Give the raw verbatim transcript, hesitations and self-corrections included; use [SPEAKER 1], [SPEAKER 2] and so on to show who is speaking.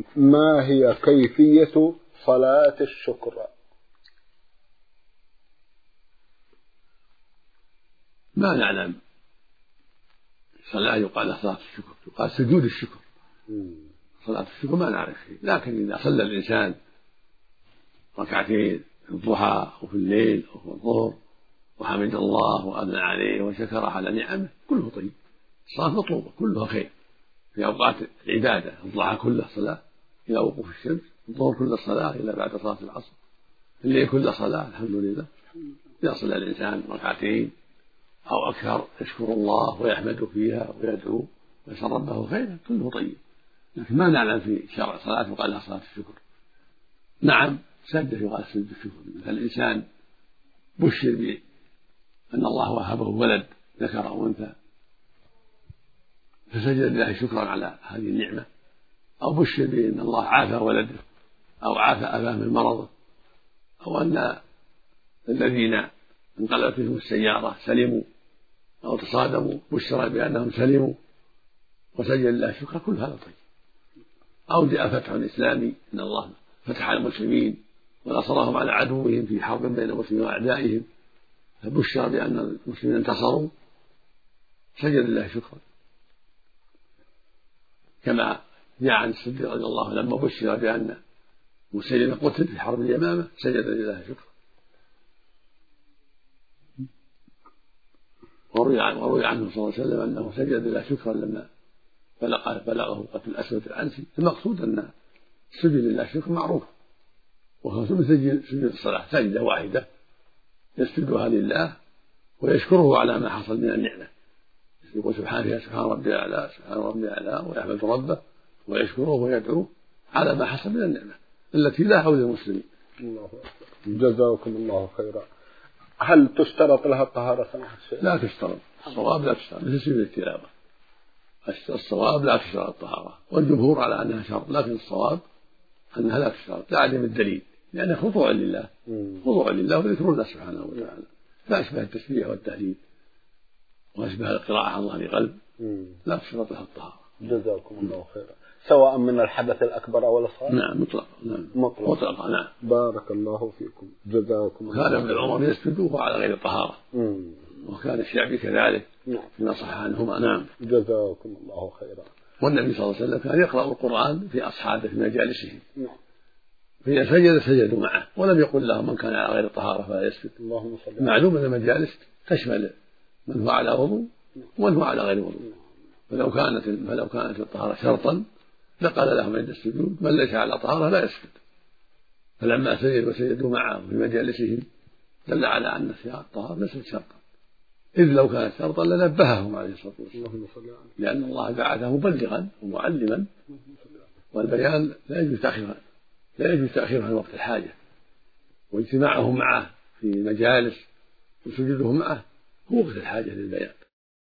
[SPEAKER 1] ما هي كيفية صلاة الشكر؟
[SPEAKER 2] ما نعلم صلاة يقال لها صلاة الشكر، يقال سجود الشكر. صلاة الشكر ما نعرف شيء، لكن إذا صلى الإنسان ركعتين في الضحى أو في الليل أو في الظهر وحمد الله وأثنى عليه وشكر على نعمه كله طيب. الصلاة مطلوبة كلها خير في أوقات العبادة، الضحى كله صلاة إلى وقوف الشمس، الظهر كله صلاة إلى بعد صلاة العصر، الليل كله صلاة الحمد لله. إذا صلى الإنسان ركعتين أو أكثر يشكر الله ويحمد فيها ويدعو ويسأل ربه خيرا كله طيب، لكن ما نعلم في شرع صلاة يقال لها صلاة الشكر. نعم سجد يقال سجد الشكر، مثل الإنسان بشر بأن الله وهبه ولد ذكر أو أنثى فسجد لله شكرا على هذه النعمة، أو بشر بأن الله عافى ولده أو عافى أباه من مرضه، أو أن الذين انقلبت بهم السيارة سلموا أو تصادموا بشر بأنهم سلموا وسجد لله شكرا، كل هذا طيب. أو جاء فتح إسلامي أن الله فتح على المسلمين ونصرهم على عدوهم في حرب بين المسلمين وأعدائهم فبشر بأن المسلمين انتصروا سجد لله شكرا، كما جاء عن الصديق رضي الله عنه لما بشر بأن مسيلمة قتل في حرب اليمامة سجد لله شكرا. وروي عنه صلى الله عليه وسلم أنه سجد لله شكرا لما بلغه قتل الأسود العنسي. المقصود أن سجد لله شكر معروف، وهو مثل سجود الصلاة سجدة واحدة يسجدها لله ويشكره على ما حصل من النعمة، يقول سبحان فيها سبحان ربي الأعلى سبحان ربي الأعلى ويحمد ربه ويشكره ويدعوه على ما حصل من النعمة التي لا حول المسلمين.
[SPEAKER 1] جزاكم الله خيرا. هل تشترط لها الطهارة سماحة الشيخ؟
[SPEAKER 2] لا تشترط، الصواب لا تشترط، مثل سجود التلاوة الصواب لا تشترط الطهارة، والجمهور على أنها شرط، لكن الصواب أنها لا تشترط لعدم الدليل، لأنها خضوع لله خضوع لله وذكر الله سبحانه وتعالى، لا أشبه التسبيح والتهليل وأشبه القراءة عن ظهر قلب، لا تشترط لها الطهارة.
[SPEAKER 1] جزاكم الله خيرا. سواء من الحدث الأكبر أو الأصغر؟
[SPEAKER 2] نعم مطلقا. نعم
[SPEAKER 1] مطلقا.
[SPEAKER 2] مطلقا. نعم.
[SPEAKER 1] بارك الله فيكم. جزاكم الله.
[SPEAKER 2] كان ابن عمر يسجدوه على غير الطهارة، وكان الشعبي كذلك فيما صح عنهما. نعم.
[SPEAKER 1] جزاكم الله خيرا.
[SPEAKER 2] والنبي صلى الله عليه وسلم كان يقرأ القرآن في أصحابه في مجالسهم، فإذا سجد سجدوا معه، ولم يقل لهم من كان على غير الطهارة فلا يسجد. معلوم أن المجالس تشمل من هو على وضوء ومن هو على غير وضوء، فلو كانت فلو كانت الطهارة شرطا لقال لهم عند السجود من ليس على طهارة لا يسجد، فلما سجد وسجدوا معه في مجالسهم دل على أن الطهارة ليست شرطا، إذ لو كانت شرطا لنبههم عليه الصلاة والسلام، لأن الله بعثه مبلغا ومعلما، والبيان لا يجوز تأخيره لا يجوز تأخيره عن وقت الحاجة، واجتماعهم معه في مجالس وسجودهم معه هو وقت الحاجة للبيان.